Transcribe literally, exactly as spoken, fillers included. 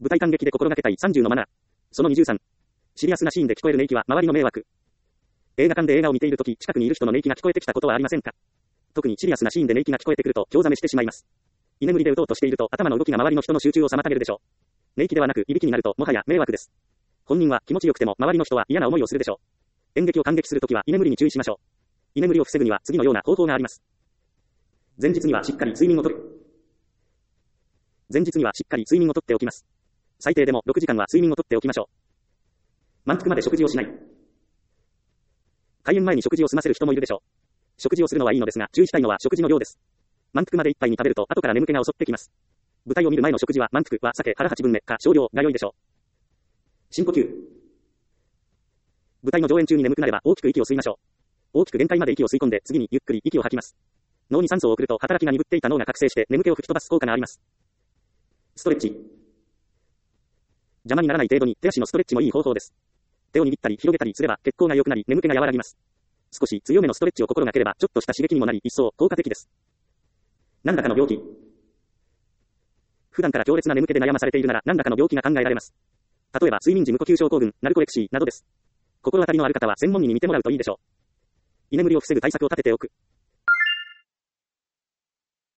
舞台観劇で心がけたいさんじゅうのマナー。そのにじゅうさん。シリアスなシーンで聞こえる寝息は周りの迷惑。映画館で映画を見ているとき、近くにいる人の寝息が聞こえてきたことはありませんか？特にシリアスなシーンで寝息が聞こえてくると、興ざめしてしまいます。居眠りで打とうとしていると、頭の動きが周りの人の集中を妨げるでしょう。寝息ではなく、いびきになると、もはや迷惑です。本人は気持ちよくても、周りの人は嫌な思いをするでしょう。演劇を観劇するときは、居眠りに注意しましょう。居眠りを防ぐには、次のような方法があります。前日にはしっかり睡眠をとる。前日にはしっかり睡眠をとっておきます。最低でもろくじかんは睡眠をとっておきましょう。満腹まで食事をしない。開演前に食事を済ませる人もいるでしょう。食事をするのはいいのですが、注意したいのは食事の量です。満腹まで一杯に食べると、後から眠気が襲ってきます。舞台を見る前の食事は満腹は避け腹八分目か少量が良いでしょう。深呼吸。舞台の上演中に眠くなれば大きく息を吸いましょう。大きく限界まで息を吸い込んで次にゆっくり息を吐きます。脳に酸素を送ると働きが鈍っていた脳が覚醒して眠気を吹き飛ばす効果があります。ストレッチ。邪魔にならない程度に手足のストレッチもいい方法です。手を握ったり広げたりすれば血行が良くなり眠気が和らぎます。少し強めのストレッチを心がければちょっとした刺激にもなり一層効果的です。何らかの病気。普段から強烈な眠気で悩まされているなら何らかの病気が考えられます。例えば睡眠時無呼吸症候群、ナルコレクシーなどです。心当たりのある方は専門医に見てもらうといいでしょう。居眠りを防ぐ対策を立てておく。